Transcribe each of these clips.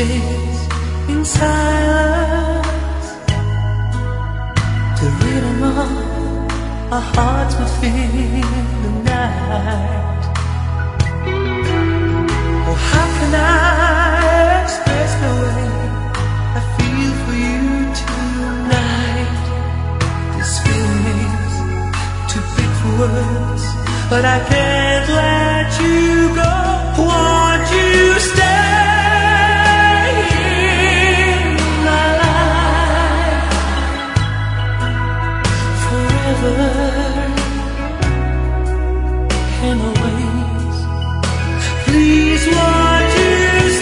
kisses in silence, the rhythm of our hearts will fill the night. Oh, how can I express the way I feel for you tonight? This feeling is too big for words, but I can't let you go. Won't you stay in my life forever and always? Please, won't you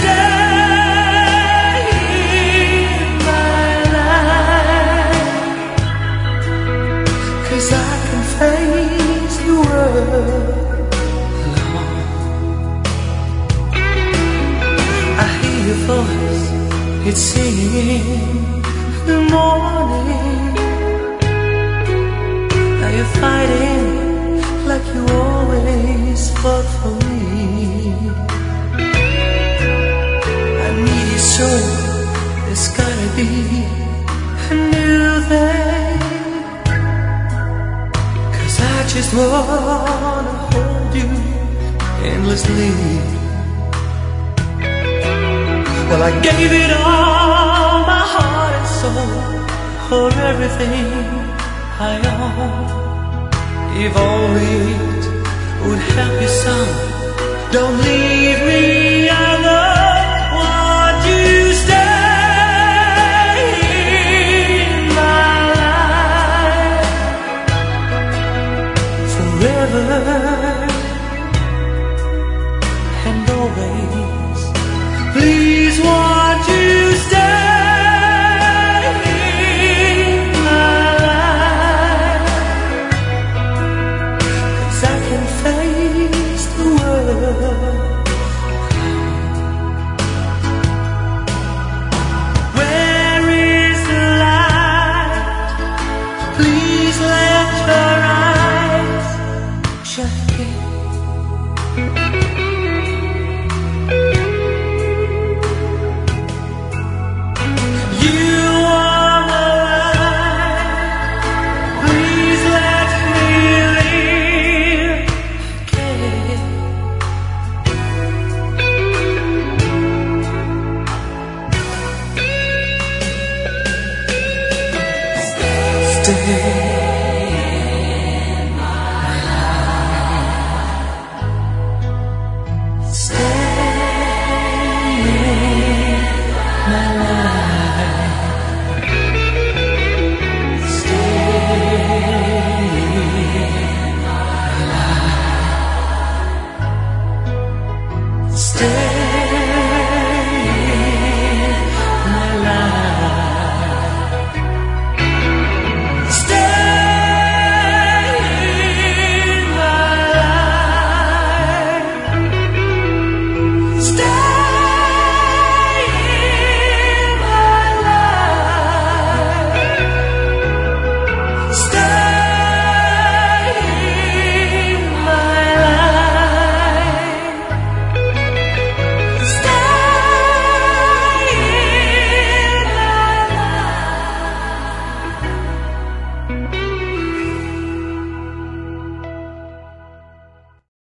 stay in my life? 'Cause I can face the world. Your voice, it's singing in the morning. Now you're fighting like you always fought for me. I need you so, there's gotta be a new thing. 'Cause I just wanna hold you endlessly. Well, I gave it all, my heart and soul, for everything I own. If only it would help you some, don't leave